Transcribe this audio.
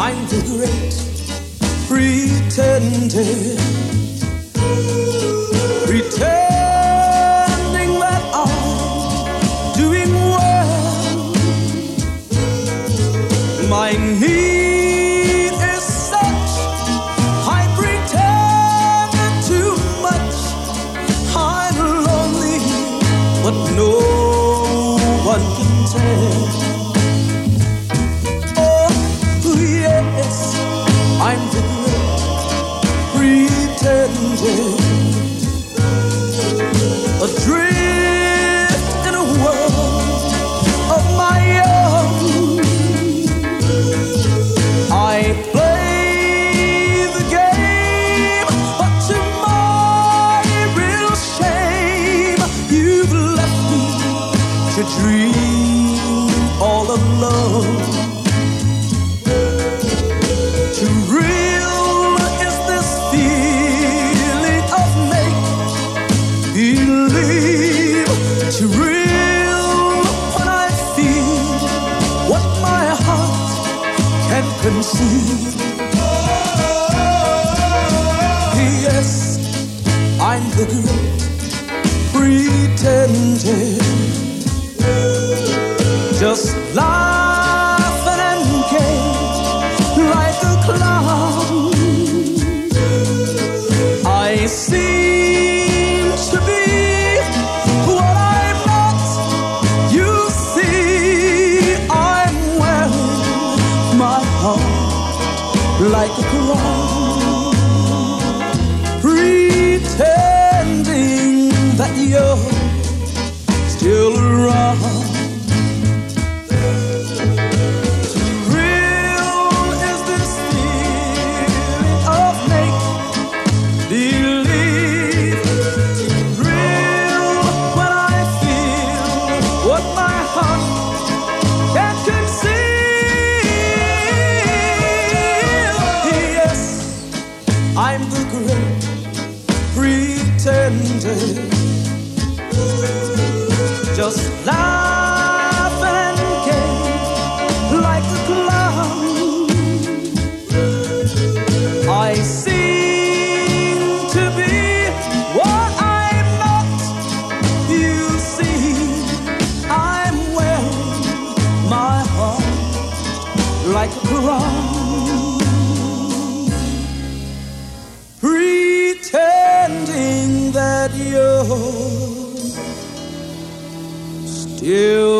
I'm the great pretender, pretending that I'm doing well. My need is such, I pretend too much. I'm lonely, but no one can tell. Oh, yes, I'm the great pretender, adrift in a world of my own. I play the game, but to my real shame, you've left me to dream all alone. Too real is this feeling of make-believe. Too real when I feel what my heart can conceive. Yes, I'm the great pretender, just laughing and gay like a clown. I seem to be what I'm not. You see, I'm wearing my heart like a crown, pretending that you're still around. I'm the great pretender, just laughing and gay like a clown. I seem to be what I'm not. You see, I'm wearing my heart like a crown, pretending that you're still